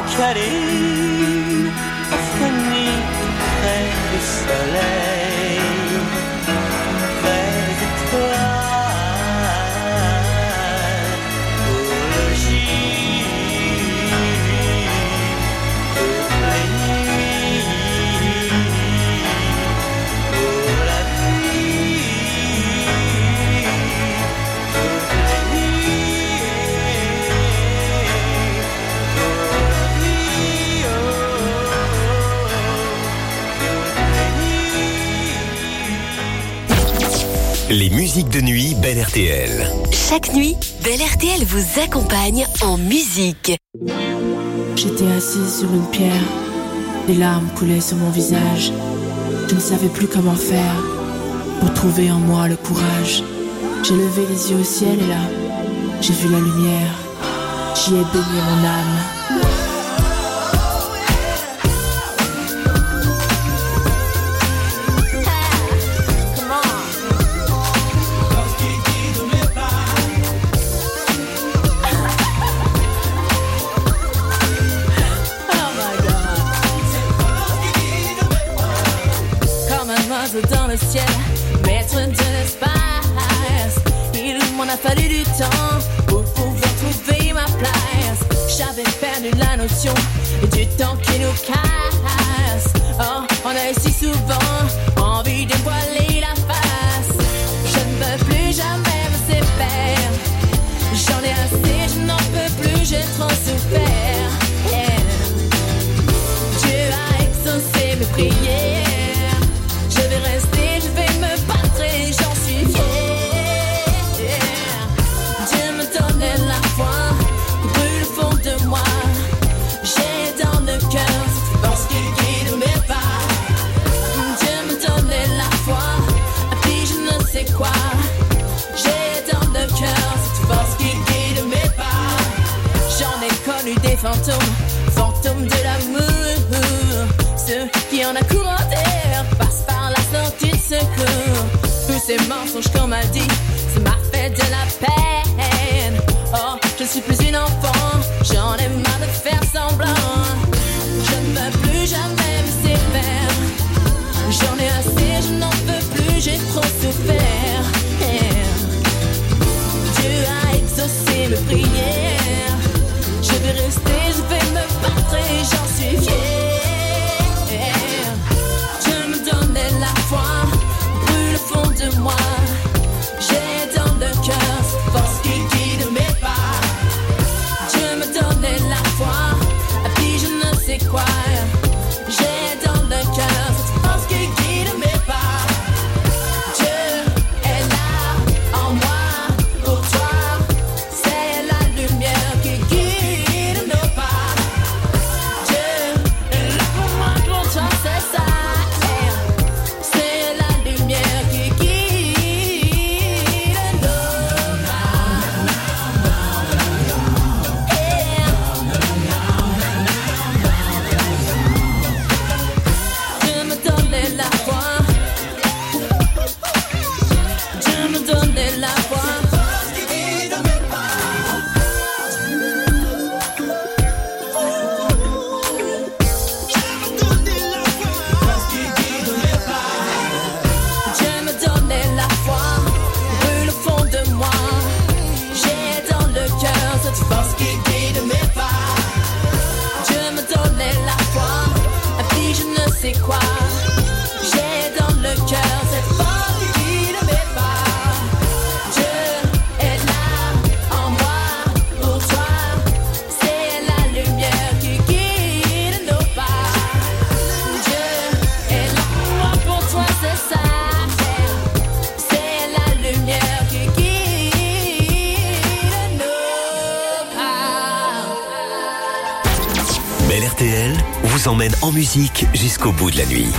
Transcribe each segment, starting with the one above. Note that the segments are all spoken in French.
Caline, offre nuit près du soleil, vers les étoiles, pour le gîte, pour les nuits, pour la vie, pour les nuits, pour la vie, Les musiques de nuit Belle RTL. Chaque nuit, Belle RTL vous accompagne en musique. J'étais assise sur une pierre, des larmes coulaient sur mon visage. Je ne savais plus comment faire pour trouver en moi le courage. J'ai levé les yeux au ciel et là, j'ai vu la lumière. J'y ai baigné mon âme. Dans le ciel, maître de l'espace. Il m'en a fallu du temps pour pouvoir trouver ma place. J'avais perdu la notion du temps qui nous casse. Oh, on a si souvent envie de voiler la face. Je ne veux plus jamais me séparer. J'en ai assez, je n'en peux plus, j'ai trop souffert. Yeah. Dieu a exaucé mes prières. Je vais rester, je vais me battre et j'en suis fière. Dieu me donnait la foi, brûle au fond de moi. J'ai dans le cœur cette force qui guide mes pas. Dieu me donnait la foi, et puis je ne sais quoi. J'ai dans le cœur cette force qui guide mes pas. J'en ai connu des fantômes, fantômes de l'amour. Ceux qui en accommodèrent passent par la sortie de secours. Tous ces mensonges qu'on m'a dit, ça m'a fait de la peine. Oh, je ne suis plus une enfant, j'en ai marre de faire semblant. Je ne veux plus jamais me séparer. J'en ai assez, je n'en peux plus, j'ai trop souffert. Yeah. Dieu a exaucé mes prières. Je vais rester, je vais me battre et j'en suis fière. La foi brûle au fond de moi. J'ai dans le cœur cette force qui guide mes pas. Dieu me donnait la foi, et puis je ne sais quoi. J'ai dans le cœur cette force qui guide mes pas. Dieu est là en moi pour toi. C'est la lumière qui guide nos pas. Dieu est là pour moi pour toi, c'est ça. C'est quoi? J'ai dans le cœur cette force qui guide mes pas. Dieu est là en moi pour toi. C'est la lumière qui guide nos pas. Dieu est là en moi pour toi, c'est ça. C'est la lumière qui guide nos pas. Belle RTL vous emmène en musique jusqu'au bout de la nuit.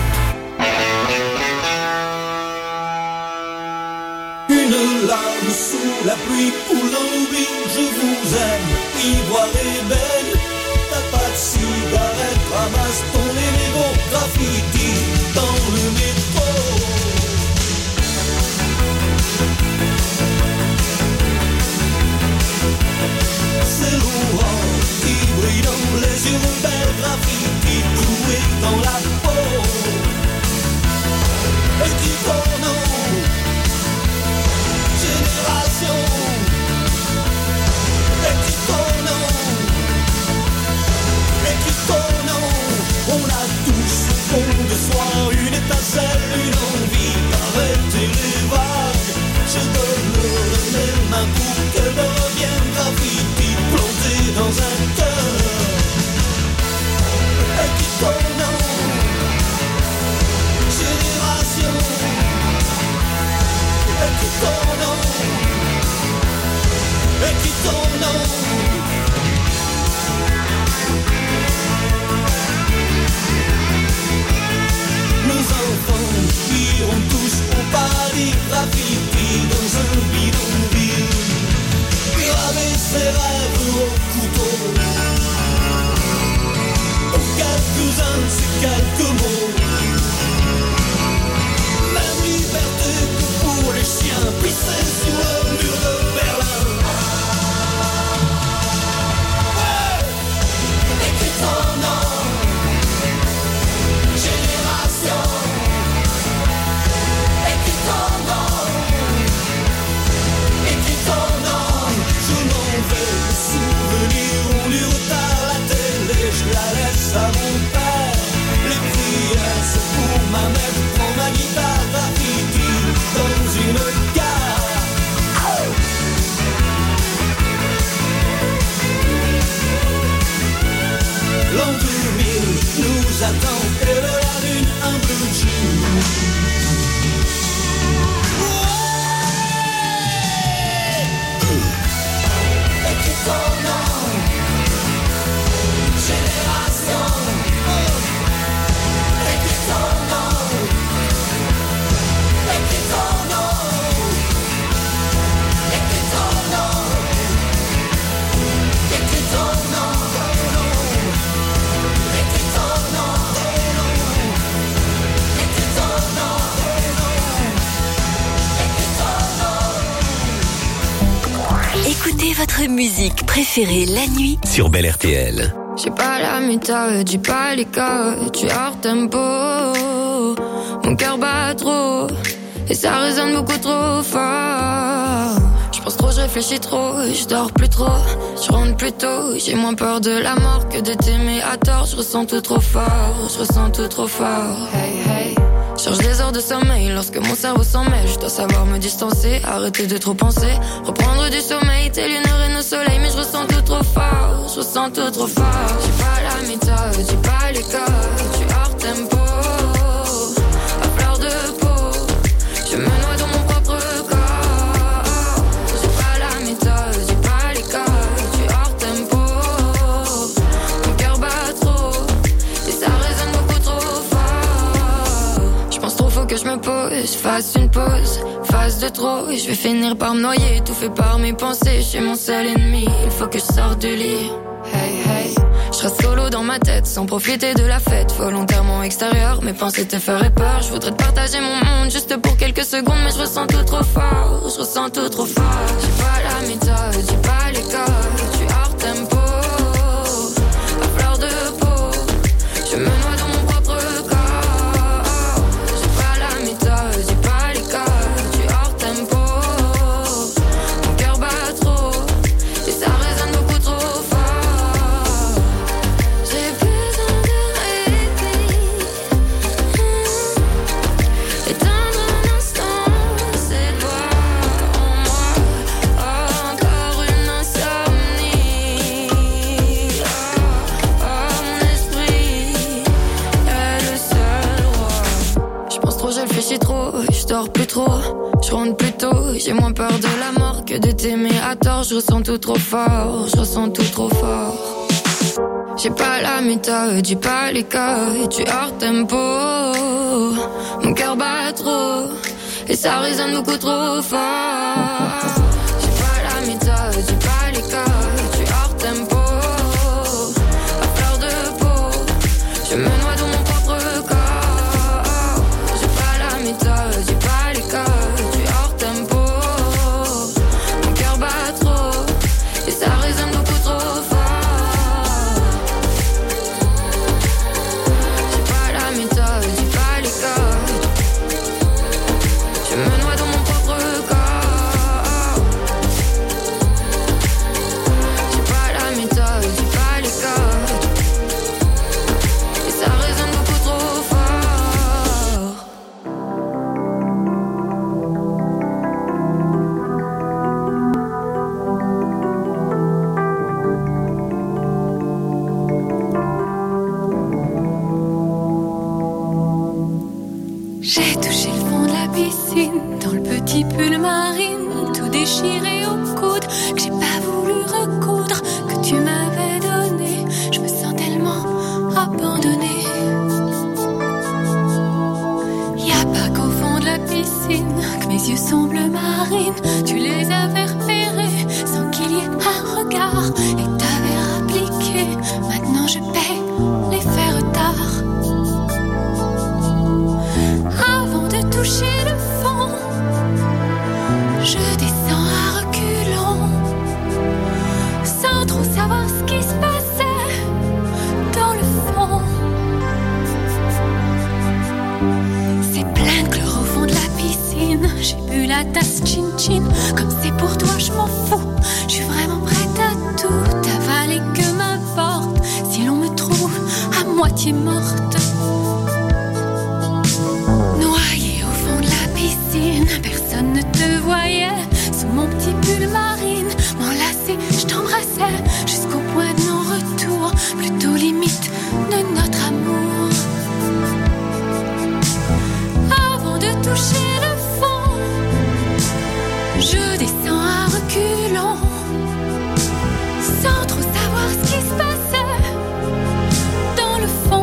Une larme sous la pluie coule en oubli, je vous aime, ivoire et belle. T'as pas de cigarette, ramasse ton numéro, graffiti dans le métro. C'est l'orange qui brille dans les yeux. ton nom. Nos enfants iront tous au paradis, graffiti dans un bidonville, graver ses rêves au couteau. Pour quelques-uns de ces quelques mots, même liberté que pour les chiens, pissés sur le mur de Berlin. Ouais, écris ton nom, génération. Écris ton nom, écris ton nom. Je m'en vais, le souvenir, on lui retard la télé, je la laisse à mon père. Les prières, c'est pour ma mère, je prends ma guitare, graffiti dans une gare. L'an 2000 nous attend et de la lune un bleu jour. Écris ton nom, génération. Écris ton nom, écris ton nom, écris ton nom, écris ton nom, écris ton nom, écris ton nom, écris ton nom. Écoutez votre musique préférée la nuit sur Bel RTL. J'ai pas la méthode, j'ai pas les codes, tu es hors tempo. Mon cœur bat trop, et ça résonne beaucoup trop fort. Je pense trop, je réfléchis trop, je dors plus trop. Je rentre plus tôt, j'ai moins peur de la mort que de t'aimer à tort. Je ressens tout trop fort, je ressens tout trop fort. Hey, hey. Cherche des heures de sommeil lorsque mon cerveau s'en mêle. Je dois savoir me distancer, arrêter de trop penser. Reprendre du sommeil, tel une heure et nos soleils. Mais je ressens tout trop fort, je ressens tout trop fort. J'ai pas la méthode, j'ai pas les codes. Tu es hors tempo, à fleur de peau. Je me noie dans mon propre corps. J'ai pas la méthode, j'ai pas les codes. Tu es hors tempo, mon cœur bat trop, et ça résonne beaucoup trop fort. Je pense trop, faut que je me pose, fasse une pause, fasse de trop, et je vais finir par me noyer, étouffé par mes pensées. Je suis mon seul ennemi, il faut que je sorte du lit. Hey, hey. Je reste solo dans ma tête, sans profiter de la fête. Volontairement extérieur, mes pensées te feraient peur. Je voudrais te partager mon monde, juste pour quelques secondes. Mais je ressens tout trop fort, je ressens tout trop fort. J'ai pas la méthode, j'ai pas les codes. Tu es hors tempo, à fleur de peau. Je me noie dans mon propre corps. J'ai pas la méthode, j'ai pas les codes. Tu es hors tempo, mon cœur bat trop, et ça résonne beaucoup trop fort. J'ai besoin de répit, éteindre un instant cette voix en moi. Encore une insomnie. Mon esprit est le seul roi. Je pense trop, je réfléchis trop, je dors plus trop. Je rentre plus tôt, j'ai moins peur de la mort que de t'aimer à tort. Je ressens tout trop fort, je ressens tout trop fort. J'ai pas la méthode, j'ai pas les codes. Tu es hors tempo, mon cœur bat trop, et ça résonne beaucoup trop fort. J'ai pas la méthode, j'ai pas les codes. Tu es hors tempo, à fleur de peau. Je me noie dans mon propre corps. J'ai pas la méthode, j'ai pas les codes. Tu es hors tempo, mon cœur bat trop, et ça résonne beaucoup trop fort. J'ai pas la méthode, j'ai pas les codes. Je me noie dans mon propre corps. la tasse chin-chin. Comme c'est pour toi, je m'en fous. Je suis vraiment prête à tout avaler, que m'importe si l'on me trouve à moitié morte. Noyée au fond de la piscine, personne ne te voyait. Sous mon petit pull marine, m'enlacer, je t'embrassais jusqu'au point de non-retour, plutôt limite de notre amour. Avant de toucher le fond, je descends à reculons, sans trop savoir ce qui se passait dans le fond.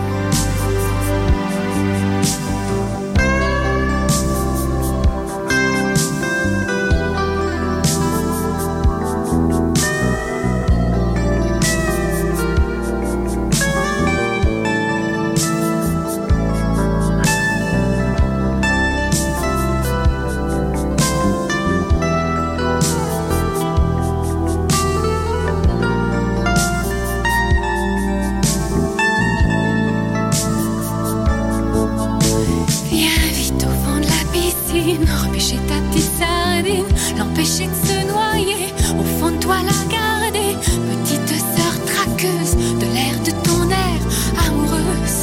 Repêcher ta petite sardine, l'empêcher de se noyer, au fond de toi la garder, petite sœur traqueuse de l'air de ton air amoureuse.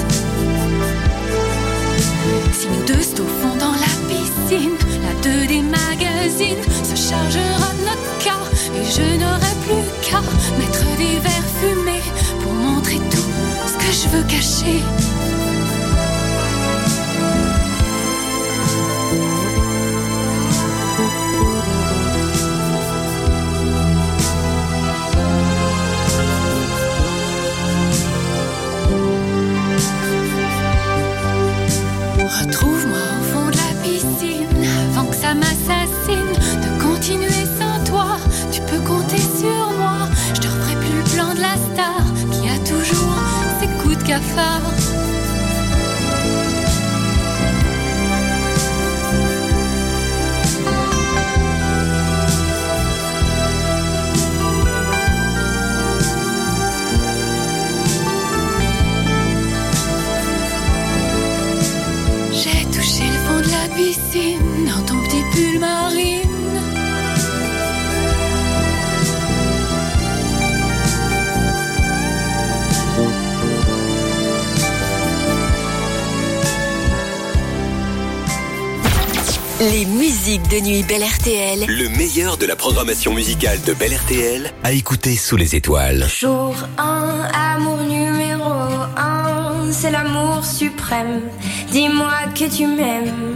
Si nous deux c'est au fond dans la piscine, la 2 des magazines se chargera de notre cas, et je n'aurai plus qu'à mettre des verres fumés pour montrer tout ce que je veux cacher. Retrouve-moi au fond de la piscine, avant que ça m'assassine, de continuer sans toi, tu peux compter sur moi. Je te referai plus le plan de la star, qui a toujours ses coups de cafard. Piscine, dans ton petit pull marine. Les musiques de nuit Bel RTL. Le meilleur de la programmation musicale de Bel RTL à écouter sous les étoiles. Jour 1, amour numéro 1, c'est l'amour suprême. Dis-moi que tu m'aimes.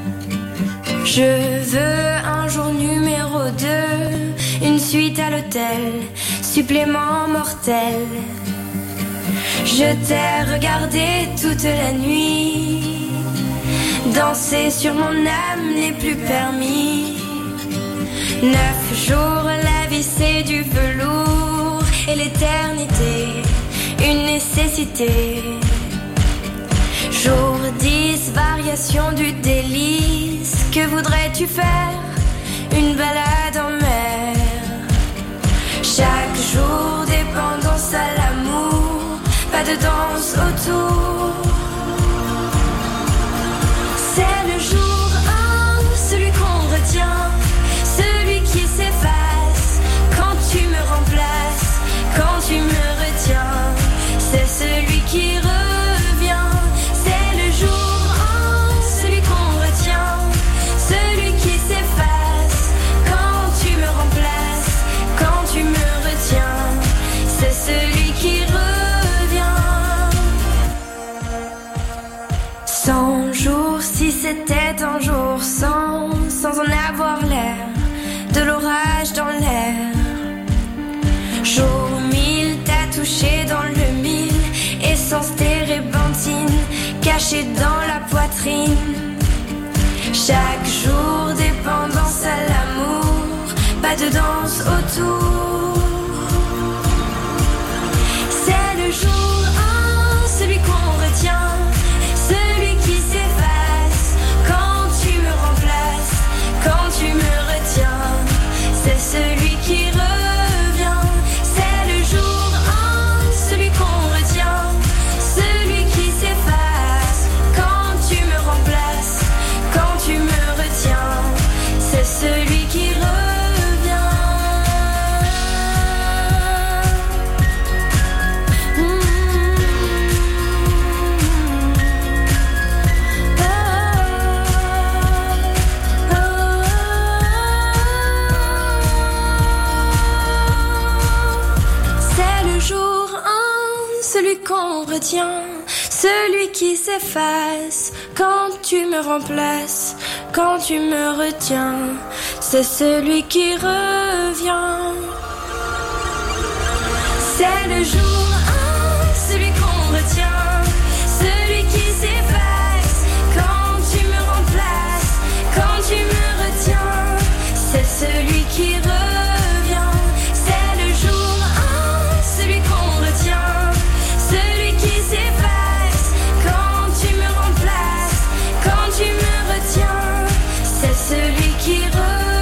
Je veux un jour numéro 2, une suite à l'hôtel, supplément mortel. Je t'ai regardé toute la nuit, danser sur mon âme n'est plus permis. 9 jours, la vie c'est du velours, et l'éternité, une nécessité. Jour 10, variation du délice. Que voudrais-tu faire? Une balade en mer. Chaque jour, dépendance à l'amour. Pas de danse autour. C'est le jour 1, celui qu'on retient, celui qui s'efface quand tu me remplaces, quand tu me retiens. C'est celui qui revient. C'est le jour 1, celui qu'on retient, celui qui s'efface quand tu me remplaces, quand tu me retiens. C'est celui qui revient. 100 jours, si c'était un jour sans en avoir l'air, de l'orage dans l'air. Jour 1000, t'as touché dans le mille, essence térébenthine, cachée dans la poitrine. Chaque jour, dépendance à l'amour, pas de danse autour. C'est le jour 1, celui qu'on retient, celui qui s'efface quand tu me remplaces, quand tu me retiens. C'est celui qui revient. C'est le jour 1, celui qu'on retient, celui qui s'efface quand tu me remplaces, quand tu me retiens. celui qu'on retient, celui qui s'efface quand tu me remplaces, quand tu me retiens, c'est celui qui revient. C'est le jour 1, celui qu'on retient, celui qui s'efface quand tu me remplaces, quand tu me retiens, c'est celui qui revient. C'est le jour 1, celui qu'on retient, celui qui s'efface quand tu me remplaces, quand tu me retiens, c'est celui qui revient.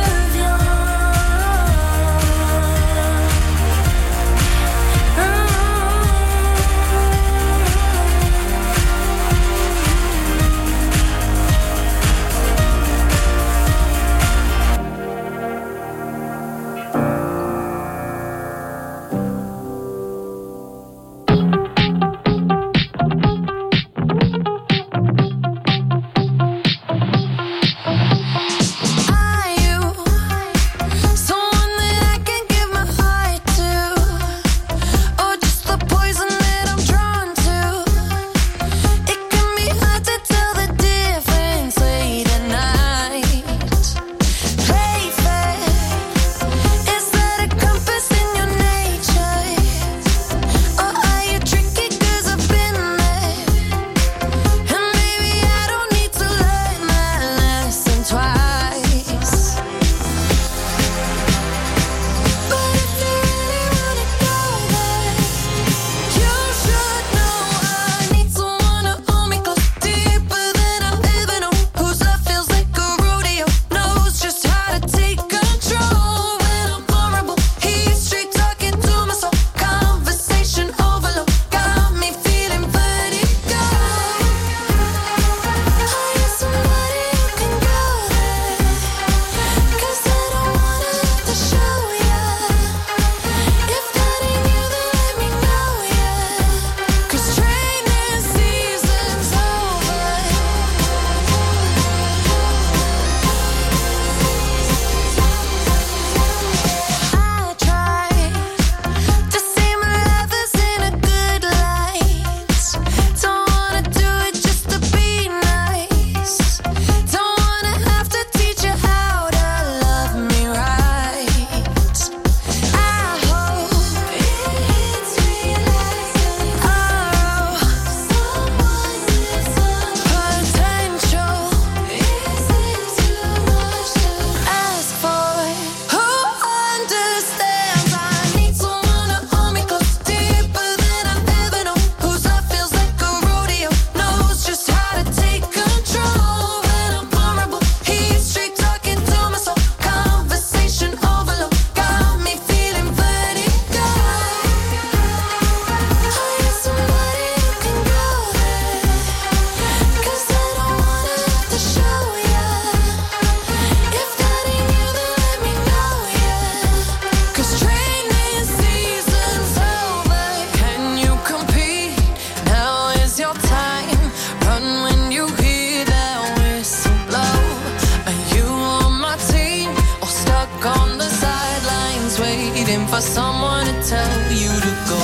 for someone to tell you to go.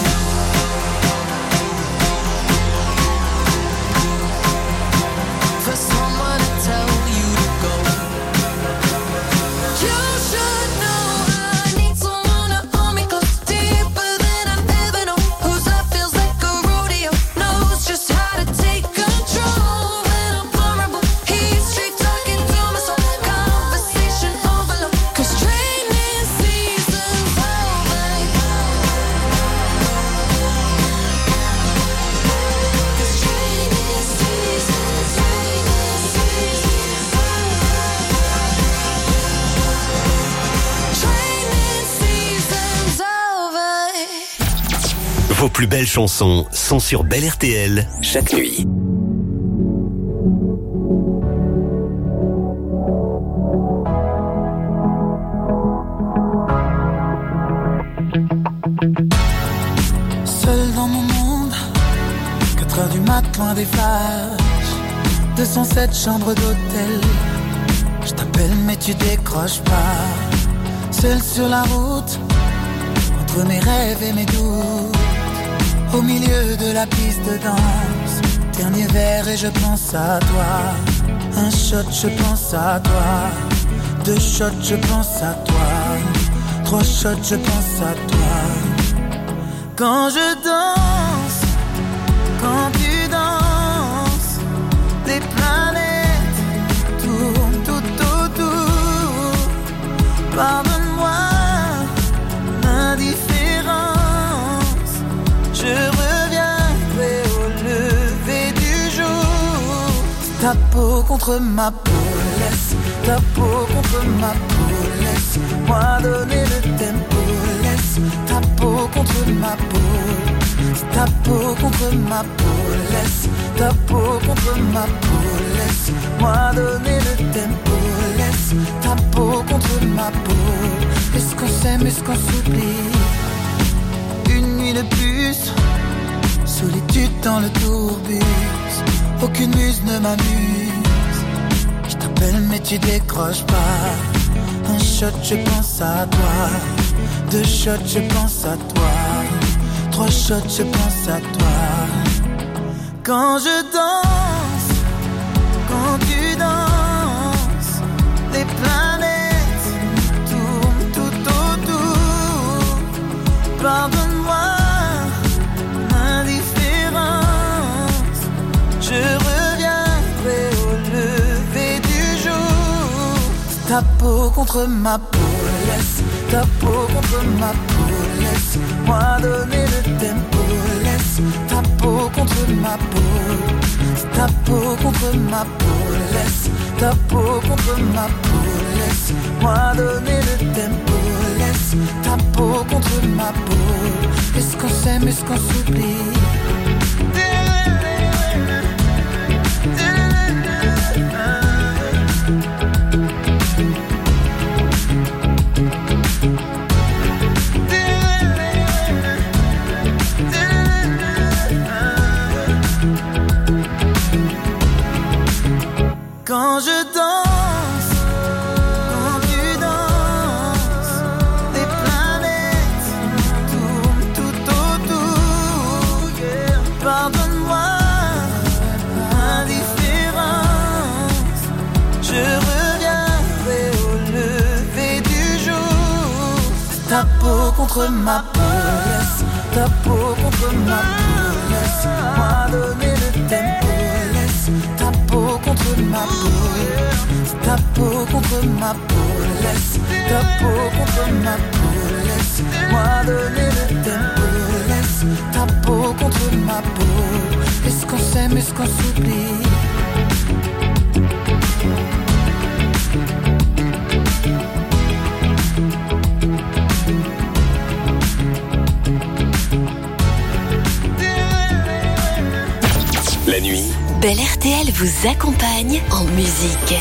For someone to tell you to go. You should know I need someone to hold me close, deeper than I've ever known. Whose love feels like a rodeo, knows just how to take control. When I'm vulnerable, he's straight talking to my soul. Conversation overload, 'cause training season's over. 'Cause training season's over. Vos plus belles chansons sont sur Belle RTL chaque nuit. Seul dans mon monde, 4h du mat, loin des flashs, 207 chambres d'hôtel. Je t'appelle mais tu décroches pas. Seul sur la route, entre mes rêves et mes doutes, au milieu de la piste de danse. Dernier verre et je pense à toi. Un shot, je pense à toi. 2 shots, je pense à toi. 3 shots, je pense à toi. Quand je danse, quand tu danses, les planètes tournent tout autour. Pardonne-moi l'indifférence, je reviendrai au lever du jour. Ta peau contre ma peau, laisse ta peau contre ma peau, laisse-moi donner le tempo, laisse ta peau contre ma peau, ta peau contre ma peau, laisse ta peau contre ma peau, laisse-moi donner le tempo, laisse ta peau contre ma peau. Est-ce qu'on s'aime, est-ce qu'on s'oublie? Une nuit de plus, solitude dans le tourbus, aucune muse ne m'amuse. Je t'appelle mais tu décroches pas. Un shot, je pense à toi. 2 shots, je pense à toi. 3 shots, je pense à toi. Quand je danse, quand tu danses, les planètes tournent tout autour. Pardonne-moi l'indifférence, je reviendrai au lever du jour. Ta peau contre ma peau, laisse ta peau contre ma peau, laisse-moi donner le tempo, laisse ta peau contre ma peau, ta peau contre ma peau, laisse ta peau contre ma peau, laisse-moi donner le tempo, laisse ta peau contre ma peau. Est-ce qu'on s'aime, est-ce qu'on s'oublie? Quand je danse, quand tu danses, les planètes tournent tout autour. Pardonne-moi l'indifférence, je reviendrai au lever du jour. Ta peau contre ma peau, laisse ta peau contre ma peau, laisse-moi donner le tempo, laisse ta peau contre ma peau, ta peau contre ma peau, laisse ta peau contre ma peau, laisse-moi donner le tempo, laisse ta peau contre ma peau. Est-ce qu'on s'aime, est-ce qu'on s'oublie? La nuit, Belle RTL vous accompagne en musique.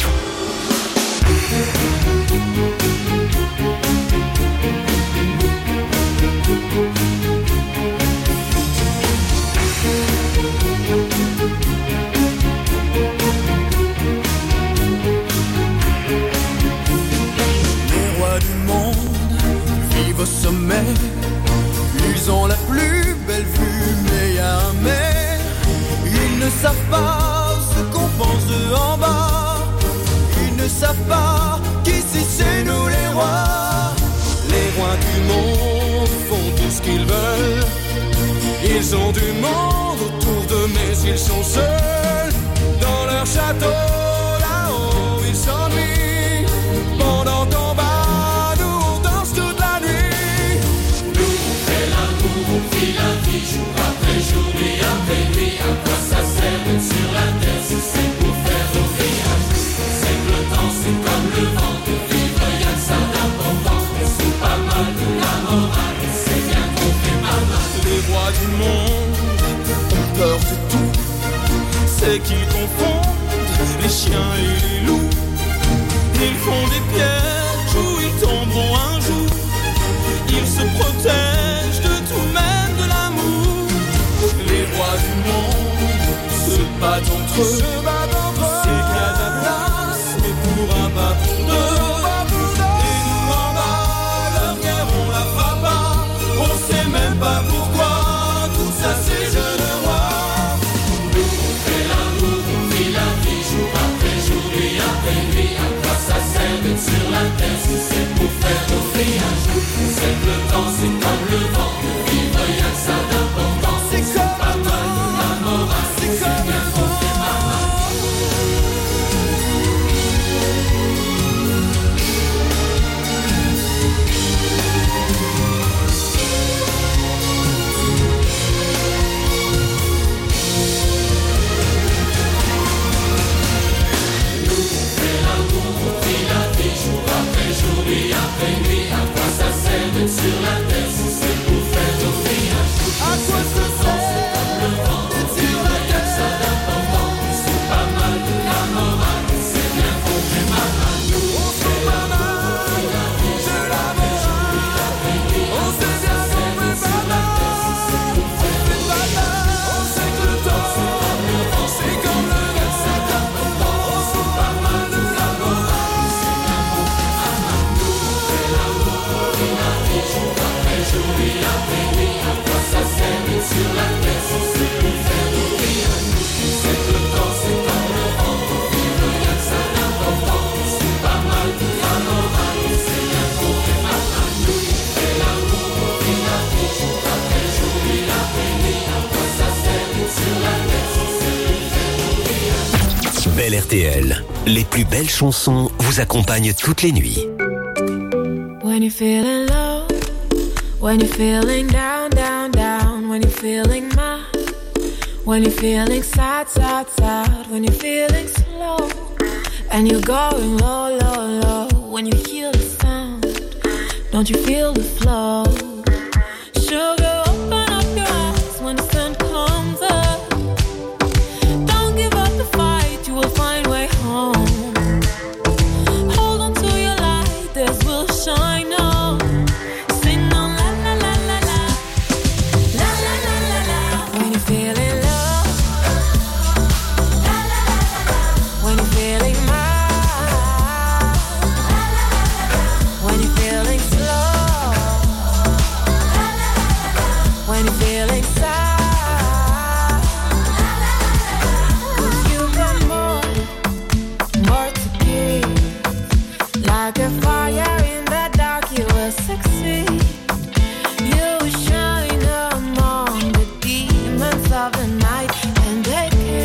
Les rois du monde vivent au sommet. Ils ont la plus belle vue, mais y a un mais. Ils ne savent pas ce qu'on pense d'eux en bas. Ils ne savent pas qu'ici c'est nous les rois. Les rois du monde font tout ce qu'ils veulent. Ils ont du monde autour d'eux, mais ils sont seuls. Dans leur château, là-haut, ils s'ennuient. Pendant qu'en bas, nous on danse toute la nuit. Nous on fait l'amour, on vit la vie, jour après jour, nuit après nuit. À quoi ça sert d'être sur la terre si c'est pour faire nos villages? C'est que le temps c'est comme le vent, de vivre y'a que ça d'important. On sous pas mal de la morale, et c'est bien qu'on fait pas mal. Les rois du monde ont peur de tout. C'est qu'ils confondent les chiens et les loups. Ils font des pièges où ils tomberont un jour. Ils se protègent de tout, même de l'amour. Les rois du monde se battent entre eux. C'est qu'il y a de la place, mais pour un pas pour deux. Et nous en bas, leur guerre on la fera pas. On sait même pas pourquoi tout ça c'est Belle RTL, les plus belles chansons vous accompagnent toutes les nuits. When you're feeling low, when you're feeling down, down, down, when you're feeling mad, when you're feeling sad, sad, sad, when you're feeling slow, and you're going low, low, low, when you hear the sound, don't you feel the flow? Sugar, open up your eyes when the sun comes up. Don't give up the fight, you will find way home. Hold on to your light, this will shine on. Sing on la la la la la, la la la la la. When you're feeling low, la la la la la. When you're feeling mad, la la la la la. When you're feeling slow, la la la la la. When you're feeling sad, la la la la la. 'Cause you've got more to give. Like a fire in the dark, you will succeed. You will shine among the demons of the night, and they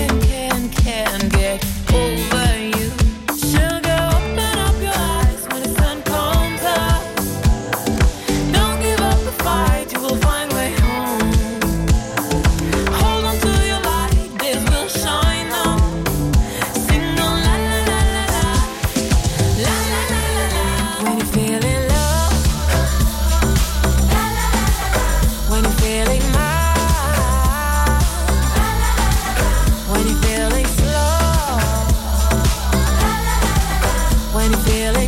can get over you. Sugar, open up your eyes when the sun comes up. Don't give up the fight, you will find way home. Hold on to your light, this will shine on. Sing on la la la la la, la la la la la. When you're feeling low, la la la la la. When you're feeling mad, la la la la la. When you're feeling slow, la la la la la. When you're feeling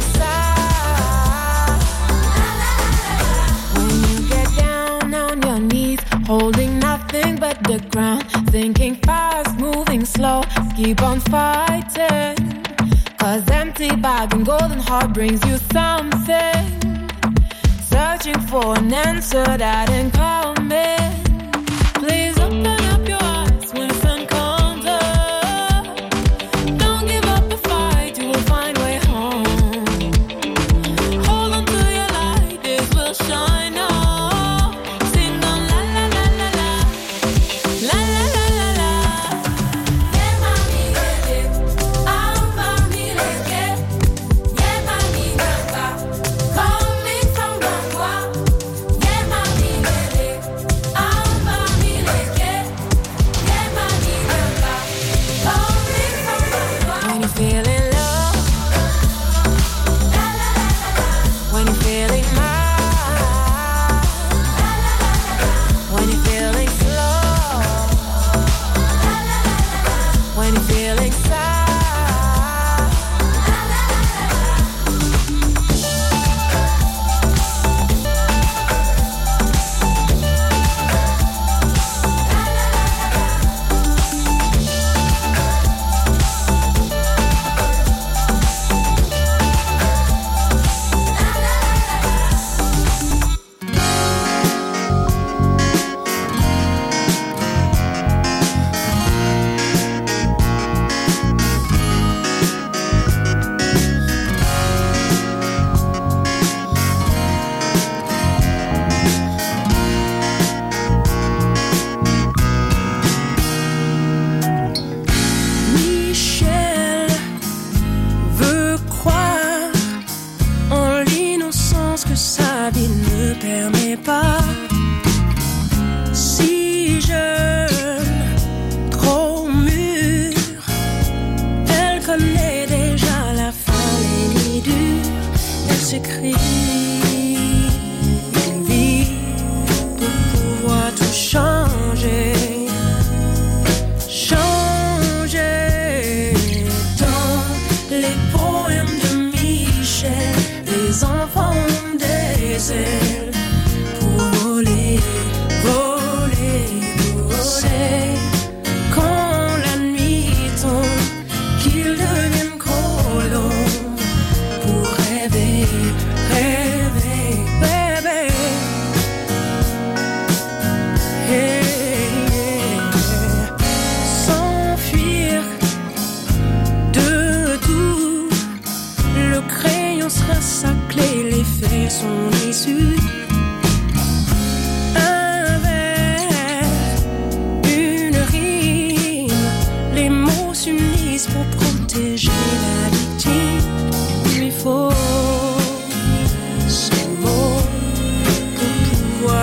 sad, la la la la la. When you get down on your knees, holding nothing but the ground, thinking fast, moving slow, keep on fighting. 'Cause empty bag and golden heart brings you something. Searching for an answer that ain't coming. Please open up your eyes when the sun comes up. Don't give up the fight, you will find way home. Hold on to your light, this will shine on. Sing on la la la la la, la la la la la. Yeah, mami, lele, ah, mami, lele. Yeah, mami, gata, coming from Bangwa. Yeah, mami, lele, ah, mami, lele. Yeah, mami, gata, coming from Bangwa. When you're feeling low, la la la la la. When you're feeling mad, la la la la la. When you're feeling slow, la la la la la. When you're feeling sad, la la la la la. Michel veut croire en l'innocence que sa vie ne permet pas. Si jeune, trop mûre, elle connaît déjà la fin, les nuits dures. Elle s'écrit une vie pour pouvoir tout changer. Changer dans les poèmes de Michel, les enfants ont des ailes pour voler.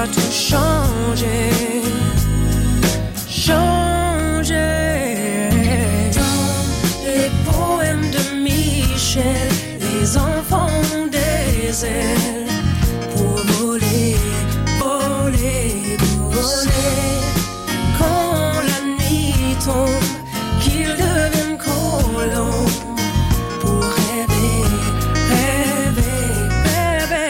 dois tout changer. Dans les poèmes de Michel, les enfants ont des ailes pour voler, voler, voler. Quand la nuit tombe, qu'ils deviennent colons pour rêver, rêver, rêver.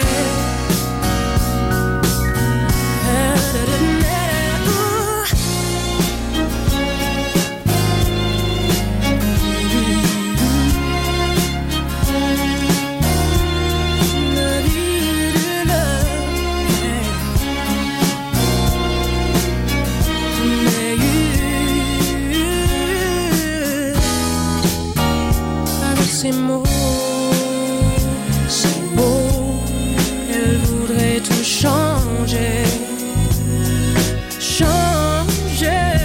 Ces mots, c'est beau, elle voudrait tout changer, changer.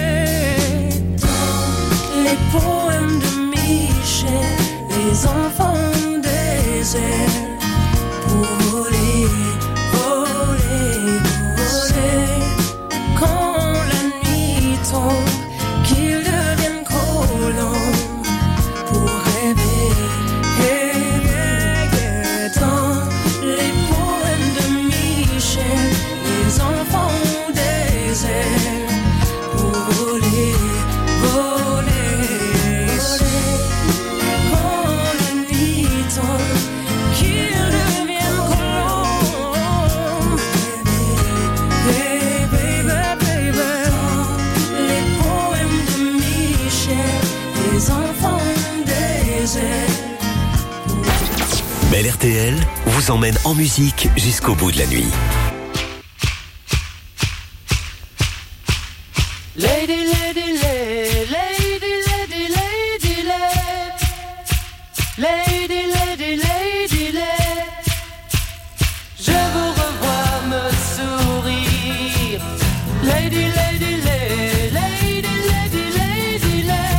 Dans les poèmes de Michel, les enfants ont des ailes pour voler, voler, voler. Quand la nuit tombe, qu'ils deviennent colons pour rêver. Dans les poèmes de Michel, les enfants ont des ailes pour voler, voler, voler. Quand la nuit tombe, qu'ils deviennent colons. Baby, baby, baby. Dans les poèmes de Michel, les enfants ont des ailes. Bel RTL vous emmène en musique jusqu'au bout de la nuit. Lady, lady, lady, lady, lady, lady, lady, lady, lady, lady. Je vous revois me sourire. Lady, lady, lady, lady, lady, lady,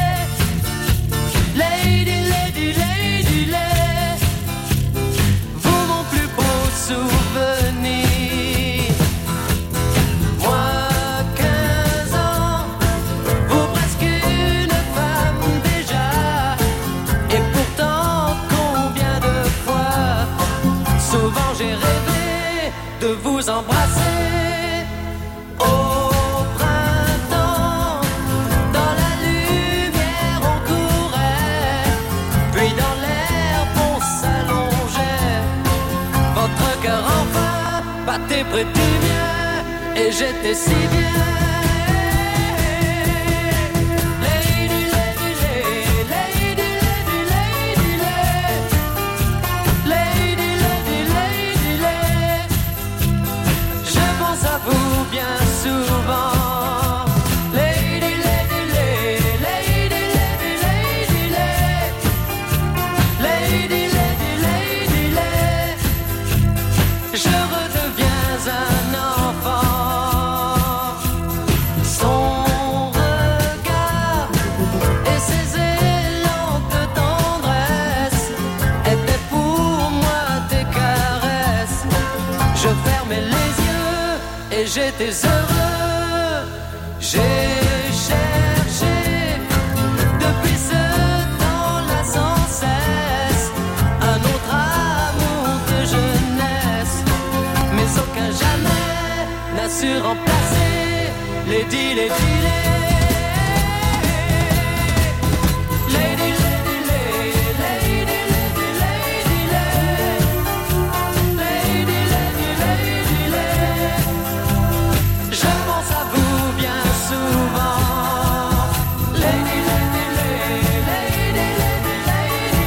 lady, lady, lady, lady. Vous mon plus beau souvenir. Moi 15 ans, vous presque une femme déjà. Et pourtant combien de fois, souvent j'ai rêvé de vous embrasser. Au printemps, dans la lumière on courait, puis dans l'herbe on s'allongeait. Votre cœur enfin battait près du mien, et j'étais si bien. Lady, lady, lady, lady, lady, lady, lady, lady, lady. Je pense à vous bien souvent. Lady, lady, lady, lady, lady, lady, lady, lady, lady, lady. Je redeviens un enfant. Son regard et ses élans de tendresse étaient pour moi des caresses. Je fermais les yeux et j'étais heureux. J'ai cherché depuis ce temps-là sans cesse un autre amour de jeunesse, mais aucun jamais n'a su remplacer Lady, Lady, Lady. Lady, lady, lady, lady, lady, lady, lady, lady, lady, lady. Je pense à vous bien souvent. Lady, lady, lady, lady, lady, lady,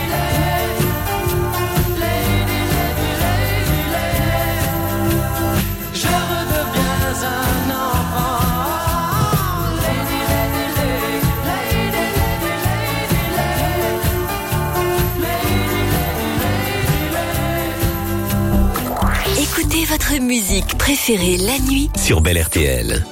lady, lady, lady, lady. Je redeviens un enfant. Lady, lady, lady, lady, lady, lady, lady. Écoutez votre musique préférée la nuit Sur Bel RTL.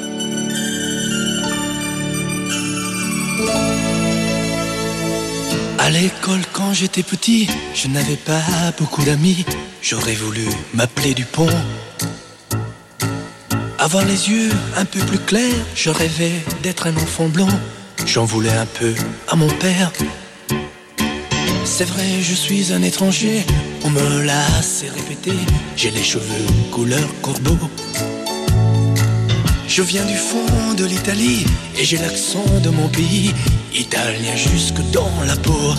À l'école, quand j'étais petit, je n'avais pas beaucoup d'amis. J'aurais voulu m'appeler Dupont. Avoir les yeux un peu plus clairs, je rêvais d'être un enfant blanc. J'en voulais un peu à mon père. C'est vrai, je suis un étranger, on me l'a assez répété. J'ai les cheveux couleur corbeau. Je viens du fond de l'Italie et j'ai l'accent de mon pays, italien jusque dans la peau.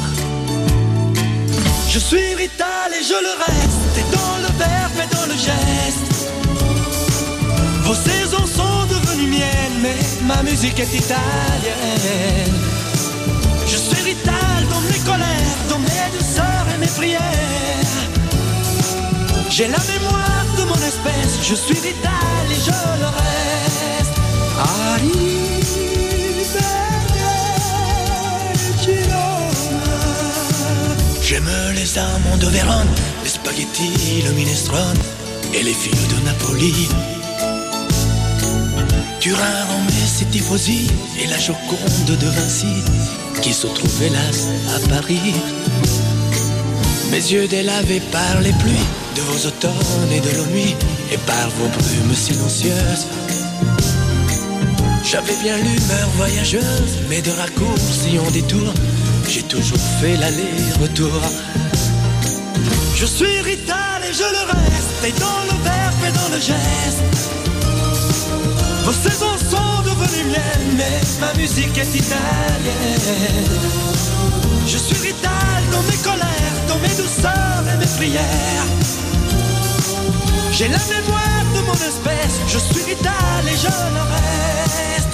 Je suis rital et je le reste, et dans le verbe et dans le geste. Vos saisons sont devenues miennes, mais ma musique est italienne. Je suis rital dans mes colères, dans mes douceurs et mes prières. J'ai la mémoire de mon espèce, je suis rital et je le reste. J'aime les amandes de Vérone, les spaghettis, le minestrone et les fils de Napoli. Turin, Rome et ses tifosi et la Joconde de Vinci qui se trouve hélas à Paris. Mes yeux délavés par les pluies de vos automnes et de nos nuits et par vos brumes silencieuses. J'avais bien l'humeur voyageuse, mais de raccourcis en détour, j'ai toujours fait l'aller-retour. Je suis rital et je le reste, et dans le verbe et dans le geste. Vos saisons sont devenues miennes, mais ma musique est italienne. Je suis rital dans mes colères, dans mes douceurs et mes prières. J'ai la mémoire de mon espèce, je suis rital et je le reste.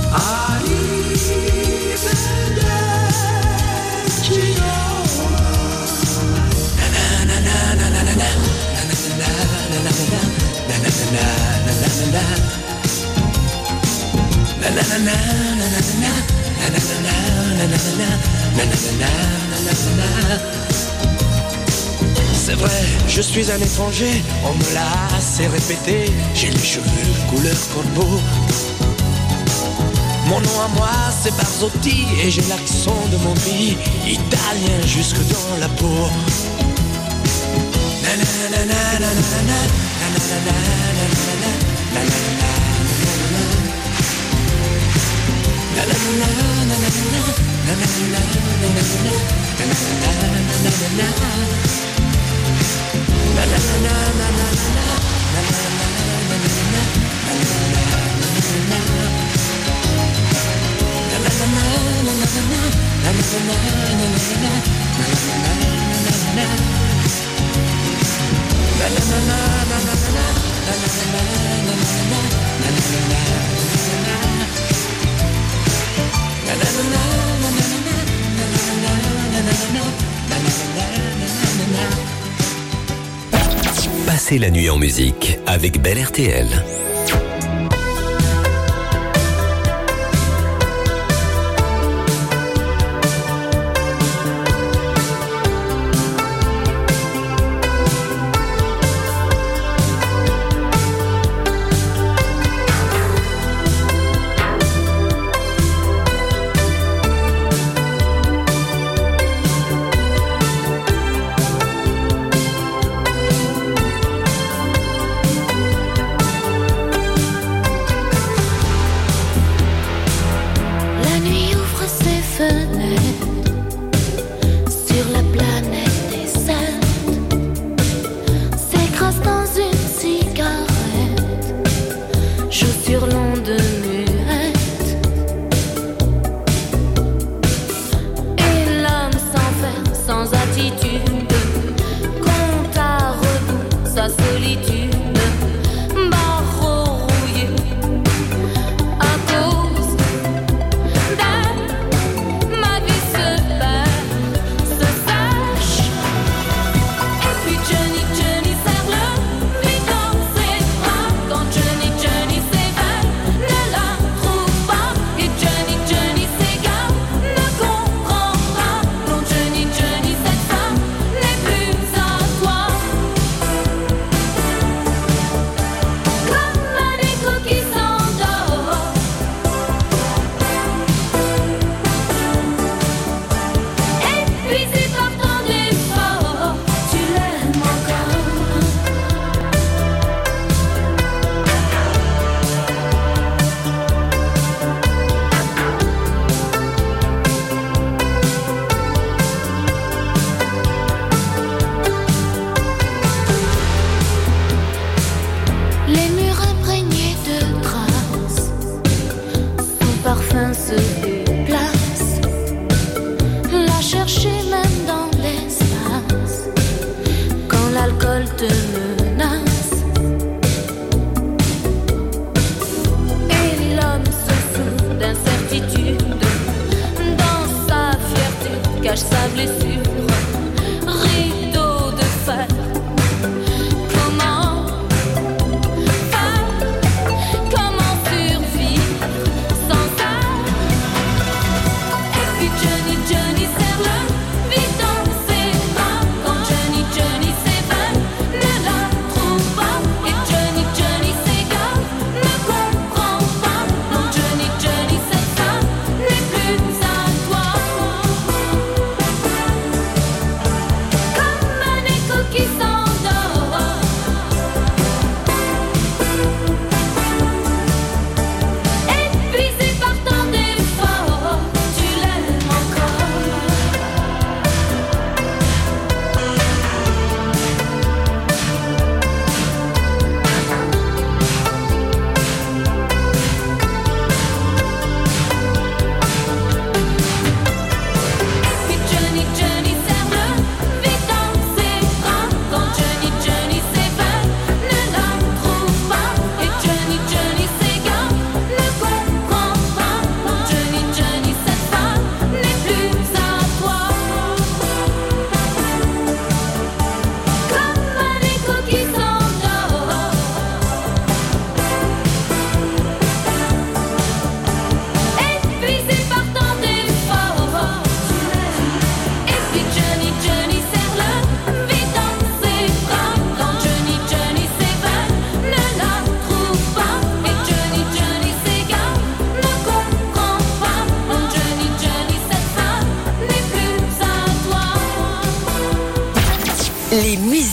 C'est vrai, je suis un étranger, on me l'a assez répété. J'ai les cheveux couleur corbeau. Mon nom à moi c'est Barzotti et j'ai l'accent de mon pays, italien jusque dans la peau. Passez la nuit en musique avec Belle RTL.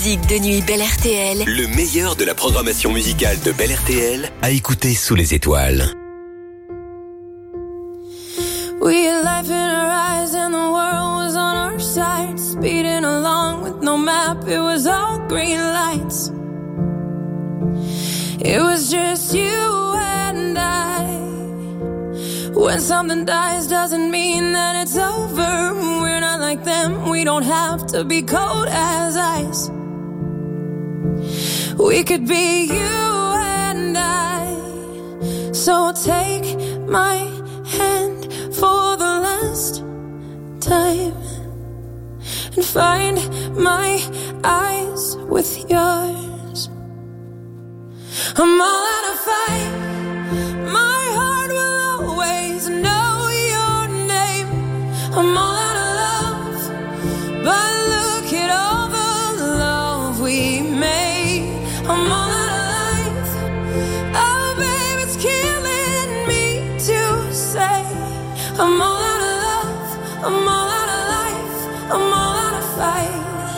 musique de nuit Belle RTL. Le meilleur de la programmation musicale de Belle RTL à écouter sous les étoiles. We had life in our eyes and the world was on our side. Speeding along with no map, it was all green lights. It was just you and I. When something dies doesn't mean that it's over. We're not like them, we don't have to be cold as ice. We could be you and I. So take my hand for the last time and find my eyes with yours. I'm all out of fight. My heart will always know your name. I'm all out of love, but look at all the love we made. I'm all out of life. Oh, babe, it's killing me to say I'm all out of love. I'm all out of life. I'm all out of fight.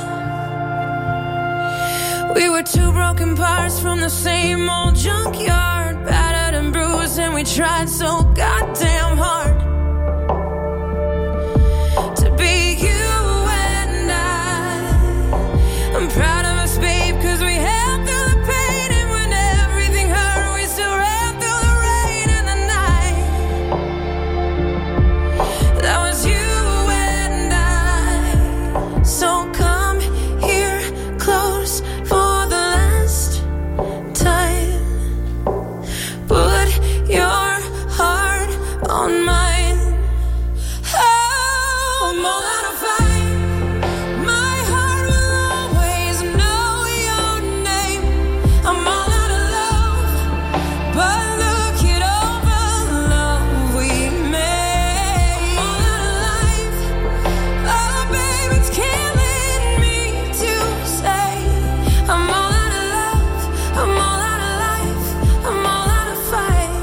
We were two broken parts from the same old junkyard, battered and bruised, and we tried so goddamn hard to be you and I. I'm proud of us, babe, 'cause we held through the pain, and when everything hurt, we still ran through the rain and the night. That was you and I. So come here close for the last time. Put your heart on mine. Oh, I'm all out of fight. My heart will always know your name. I'm all out of love, but look at all the love we made. I'm all out of life. Oh, babe, it's killing me to say I'm all out of love. I'm all out of life. I'm all out of fight.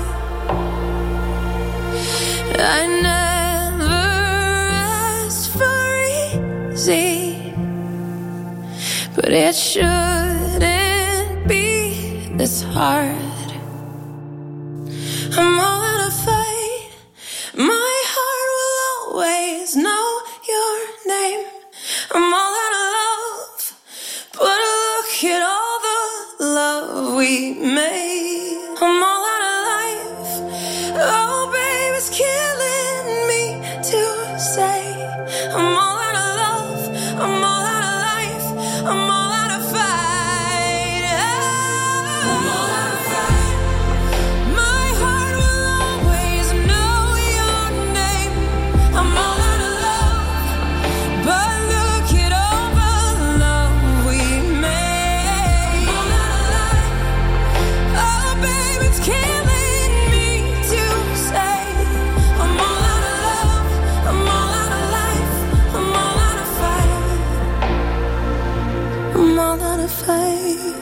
I never asked for easy, but it shouldn't be this hard. I'm all out of fight. My heart will always know your name. I'm all out of love, but look at all the love we made. I'm all out of life. Oh, babe, it's killing me to say I'm all out of love. I'm all out of life. I'm all out of fight. Oh, I'm all out of fight. My heart will always know your name. I'm all out of love, but look at all the love we made. I'm all out of life. Oh, babe, it's killing me to say I'm all out of love. I'm all out of life. I'm all out of fight. I'm all out of fight.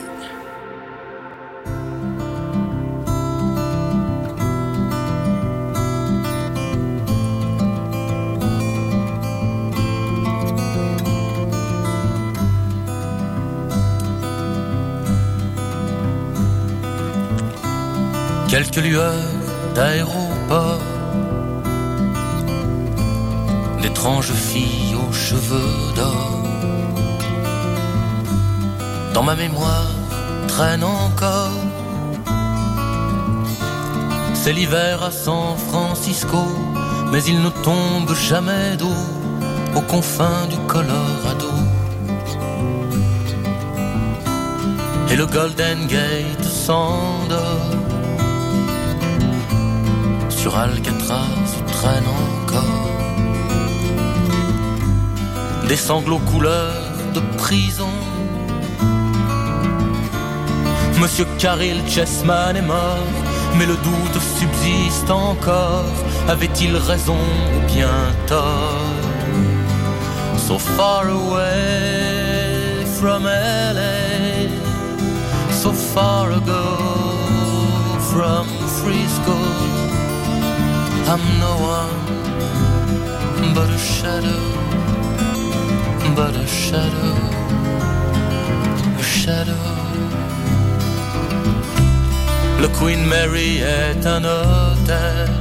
Quelques lueurs d'aéroport, d'étranges filles aux cheveux d'or. Dans ma mémoire traîne encore. C'est l'hiver à San Francisco, mais il ne tombe jamais d'eau aux confins du Colorado. Et le Golden Gate s'endort. Sur Alcatraz traîne encore des sanglots couleur de prison. Monsieur Caril Chessman est mort, mais le doute subsiste encore. Avait-il raison ou bien tort? So far away from LA, so far ago from Frisco. I'm no one but a shadow, but a shadow. shadow. Le Queen Mary est un hôtel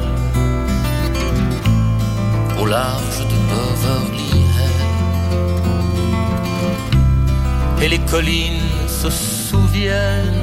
au large de Beverly Hills. Et les collines se souviennent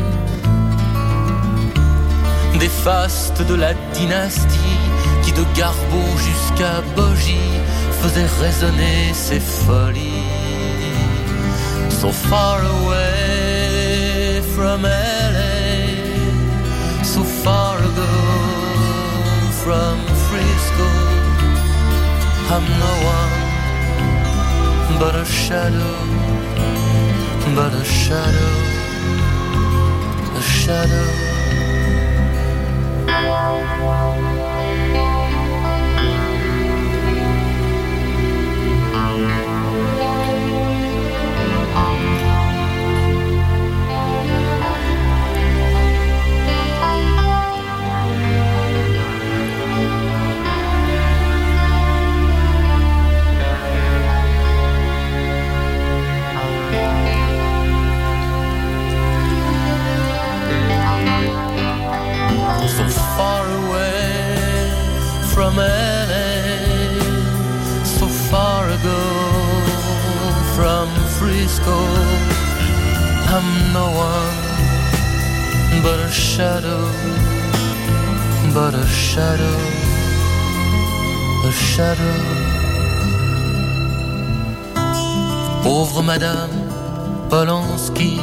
des fastes de la dynastie qui de Garbo jusqu'à Bogie faisait résonner ses folies. So far away from LA, so far ago from Frisco, I'm no one but a shadow, but a shadow, a shadow. From LA, so far ago from Frisco, I'm no one but a shadow, but a shadow, a shadow. Pauvre Madame Polanski,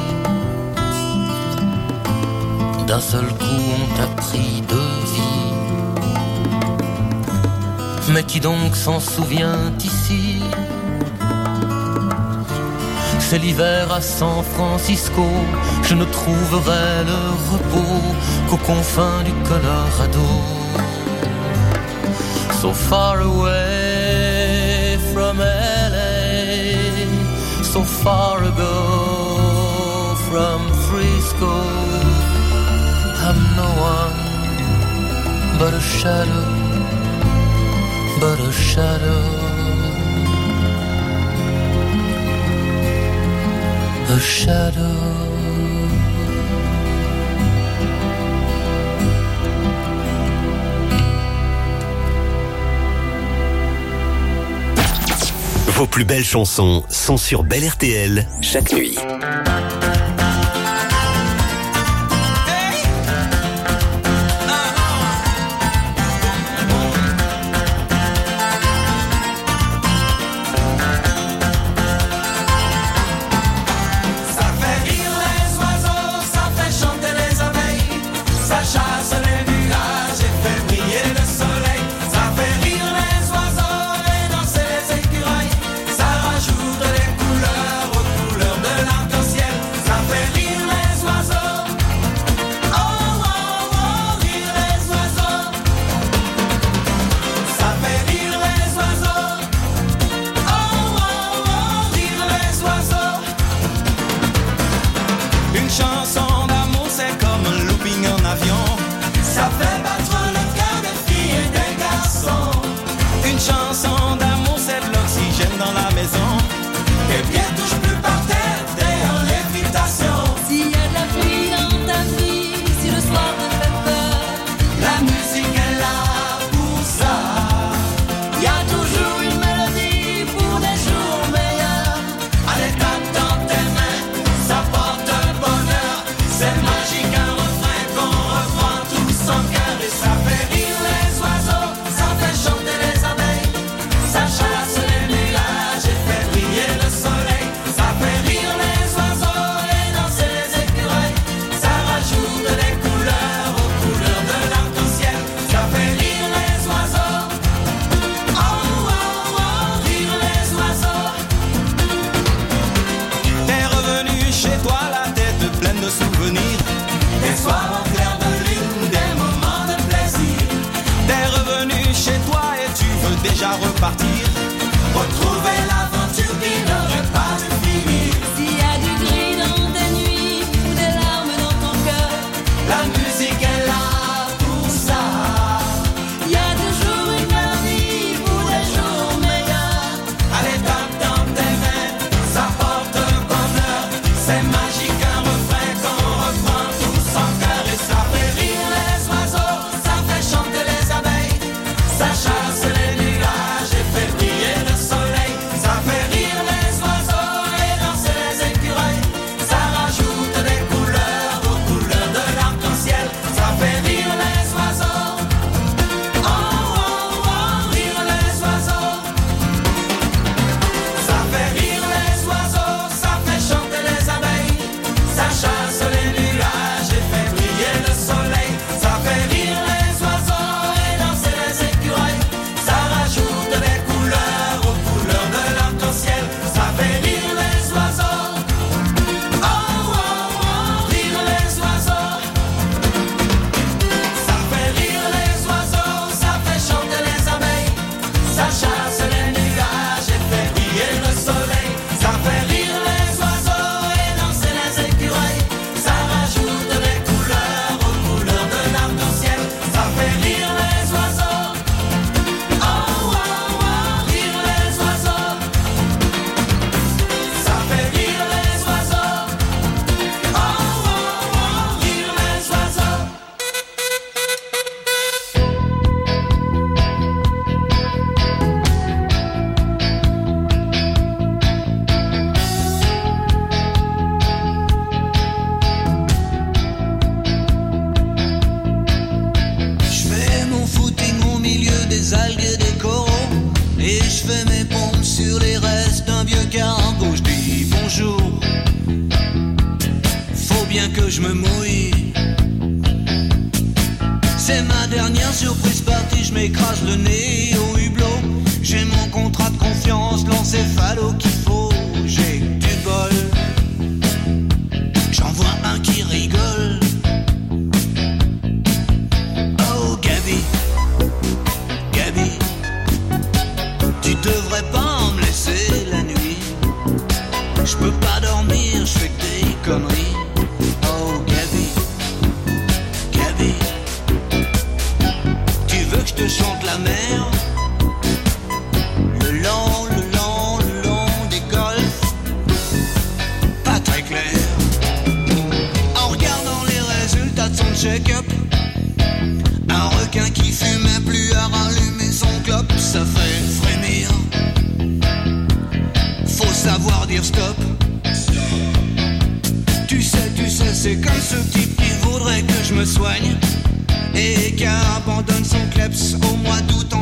d'un seul coup on t'a pris de vie. Mais qui donc s'en souvient ici? C'est l'hiver à San Francisco, je ne trouverai le repos qu'aux confins du Colorado. So far away from LA, so far ago from Frisco, I'm no one but a shadow, but a shadow, a shadow. Vos plus belles chansons sont sur Belle RTL chaque nuit. Repartir, retrouver l'aventure qui n'aurait pas dû finir. S'il y a du gris dans tes nuits ou des larmes dans ton cœur, la musique est là pour ça. Il y a toujours une mélodie pour des jours meilleurs. Allez, tape dans tes mains, ça porte bonheur, c'est magique. je me mouille. C'est ma dernière surprise partie, je m'écrase le nez au hublot. J'ai mon contrat de confiance, l'encéphalo qu'il faut. J'ai du bol, j'en vois un qui rigole. Oh Gabi, Gabi, tu devrais pas me laisser la nuit. Je peux pas dormir, je fais que des conneries. Oh Gabi, Gabi, tu veux que je te chante la mer? Le long, le long, le long des golfs, pas très clair. En regardant les résultats de son check-up, un requin qui fumait plus à rallumer son clope, ça fait frémir. Faut savoir dire stop. Tu sais, c'est comme ce type qui voudrait que je me soigne et qui abandonne son kleps au mois d'août